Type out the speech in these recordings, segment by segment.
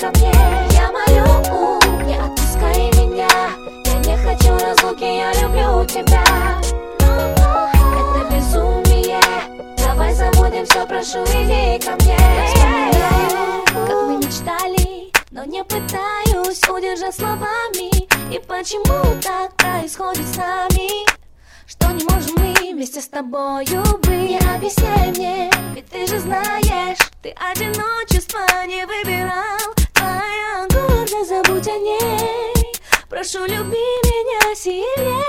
ко мне. Я молю, не отпускай меня. Я не хочу разлуки, я люблю тебя. Это безумие, давай забудем все, прошу, иди ко мне. Я вспоминаю, как мы мечтали, но не пытаюсь удержать словами. И почему так происходит с нами, что не можем мы вместе с тобою быть? Не объясняй мне, ведь ты же знаешь, ты одиночество не выбирал. Твоя гордость, забудь о ней. Прошу, люби меня сильнее.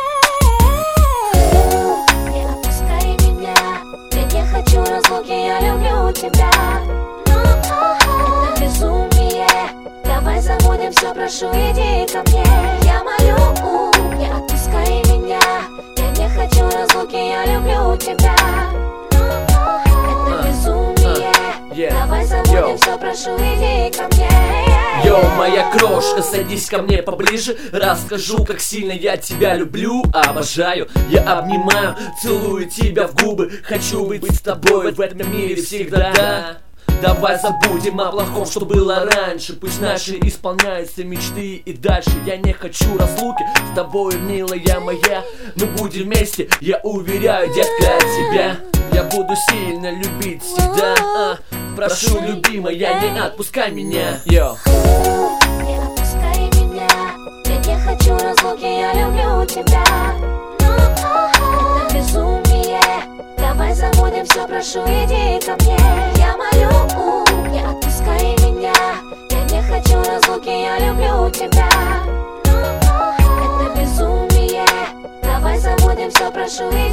Не отпускай меня, ведь я хочу разлуки, я люблю тебя. Это безумие, давай забудем все, прошу, иди ко мне. Я молю, не отпускай меня. Я не хочу разлуки, я люблю тебя. Это безумие, давай забудем все, прошу, иди ко мне. Йоу, моя крошка, садись ко мне поближе. Расскажу, как сильно я тебя люблю, обожаю. Я обнимаю, целую тебя в губы. Хочу быть с тобой в этом мире всегда. Давай забудем о плохом, что было раньше. Пусть наши исполняются мечты и дальше. Я не хочу разлуки с тобой, милая моя. Мы будем вместе, я уверяю, детка, тебя я буду сильно любить всегда. Прошу, любимая, не отпускай меня. Йо. Не отпускай меня, ведь я хочу разлуки, я люблю тебя. Это безумие, давай забудем все, прошу, иди ко мне. Я молю, не отпускай меня. Я не хочу разлуки, я люблю тебя. Это безумие, давай забудем все, прошу, иди ко мне.